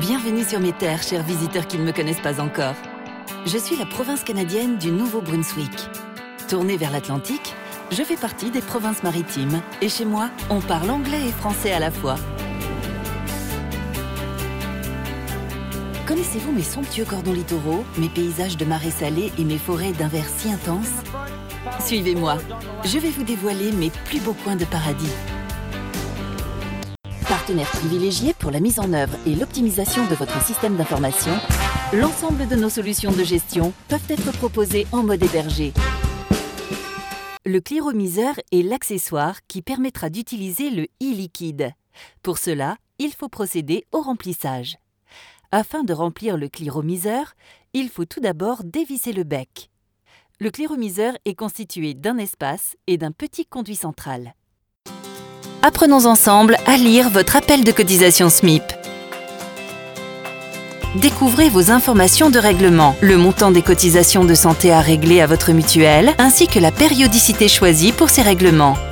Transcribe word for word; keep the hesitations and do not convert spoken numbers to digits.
Bienvenue sur mes terres, chers visiteurs qui ne me connaissent pas encore. Je suis la province canadienne du Nouveau-Brunswick. Tournée vers l'Atlantique, je fais partie des provinces maritimes. Et chez moi, on parle anglais et français à la fois. Connaissez-vous mes somptueux cordons littoraux, mes paysages de marées salées et mes forêts d'un vert si intense? Suivez-moi, je vais vous dévoiler mes plus beaux coins de paradis. Partenaire privilégié pour la mise en œuvre et l'optimisation de votre système d'information, l'ensemble de nos solutions de gestion peuvent être proposées en mode hébergé. Le cliromiseur est l'accessoire qui permettra d'utiliser le e-liquide. Pour cela, il faut procéder au remplissage. Afin de remplir le cliromiseur, il faut tout d'abord dévisser le bec. Le cliromiseur est constitué d'un espace et d'un petit conduit central. Apprenons ensemble à lire votre appel de cotisation S M I P. Découvrez vos informations de règlement, le montant des cotisations de santé à régler à votre mutuelle, ainsi que la périodicité choisie pour ces règlements.